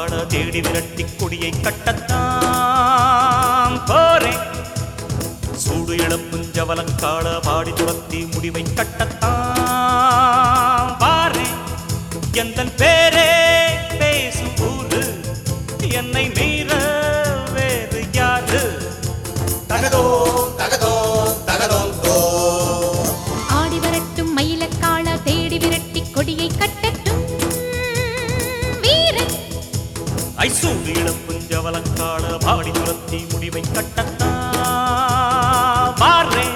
காண தேடி விரட்டி கொடியை கட்டத்தான் போறேன். சூடு இளப்புஞ்சவலங்காள பாடி துரத்தி முடிவை கட்டத்தான் வாரேன். எந்தன் பேரே பேசும் ஊரு, என்னை மீற வேறு யாரு? தகதோ தகதோ தகதோ ஆடி வரட்டும் மயிலக்காள தேடி விரட்டி கொடியை கட்டட்டும் வீரன். ஐசூடு இளப்புஞ்சவலங்காள பாடி துரத்தி முடிவை கட்டத்தான் வாரேன்.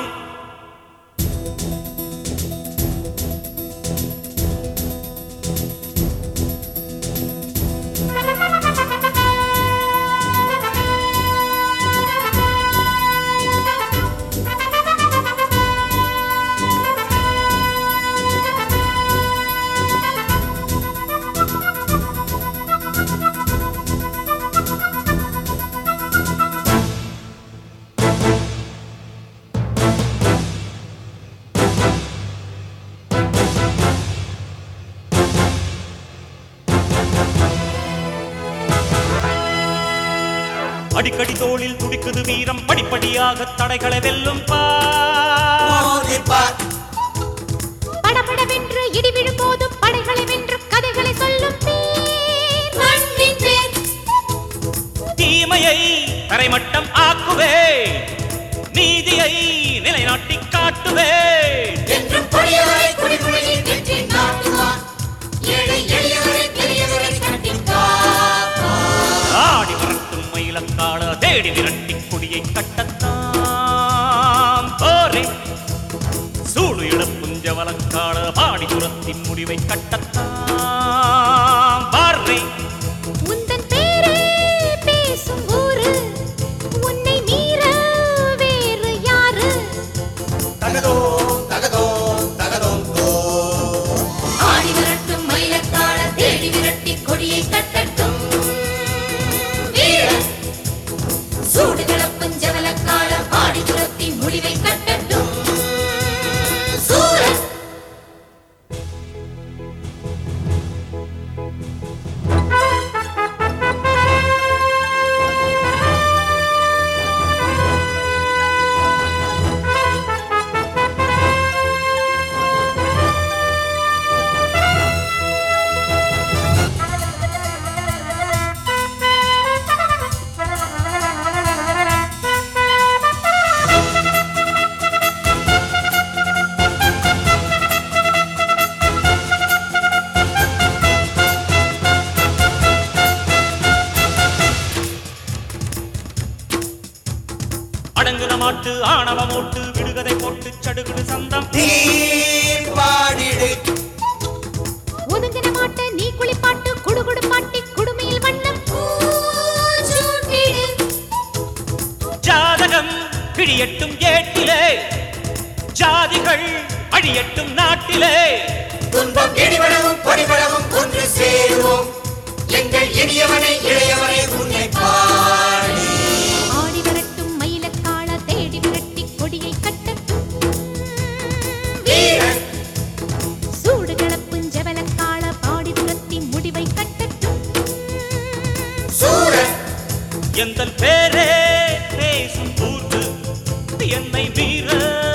அடிக்கடி தோளில் துடிக்குது வீரம், படிப்படியாக தடைகளை வெல்லும் பார். படபடவென்று இடி விழும் போதும் படைகளை வென்று கதைகளை சொல்லும் தீமையை தரைமட்டம் ஆக்குவே, நீதியை நிலைநாட்டி காட்டுவே. என்றும் கொடியவரை குடிமுறையில் வெற்றி நாட்டுவார், ஏழை எளியவரை பெரியவரை கண்டிப்பார். ஆடி வரட்டும் மயிலக்காள தேடி விரட்டி கொடியை கட்டத்தான் போறேன். சூடு இளப்புஞ்சவலங்காள பாடி துரத்தின் முடிவை கட்டத்தான் வாரேன். உந்தன் பேரே பேசும் ஊரு, உன்னை மீற வேறு யாரு? தகதோ தகதோ தகதோ ஆடி வரட்டும் மயிலக்காள தேடி விரட்டி கொடியை கட்டட்டும் வீரன். சூடு கிளப்புஞ்சவலக்காள பாடி துரத்தி முடிவை கட்டட்டும் சூரன். அடங்குன மாட்டு ஆணவ மோட்டு விடுகதை போட்டு சடுகுடு சந்தம் பாடிடு. ஒதுங்கின மாட்ட நீ குளிப்பாட்டு குடுகுடு பாட்டி குடுமையில் வண்ணம் பூச்சூட்டிடு. ஜாதகம் பிடியட்டும் ஏட்டிலே, ஜாதிகள் அழியட்டும் நாட்டிலே. துன்பம் இடிவளவும் பொடிவளவும் ஒன்று சேருவோம், எங்கள் இனியவனை இளையவனை உன்னை பாடி. ஆடி வரட்டும் மயிலக்காள தேடி விரட்டி கொடியை கட்டட்டும் வீரன். சூடு கிளப்புஞ்சவலக்காள பாடி துரத்தி முடிவை கட்டட்டும் சூரன். எந்தன் பேரே பேசும் ஊரு, என்னை மீற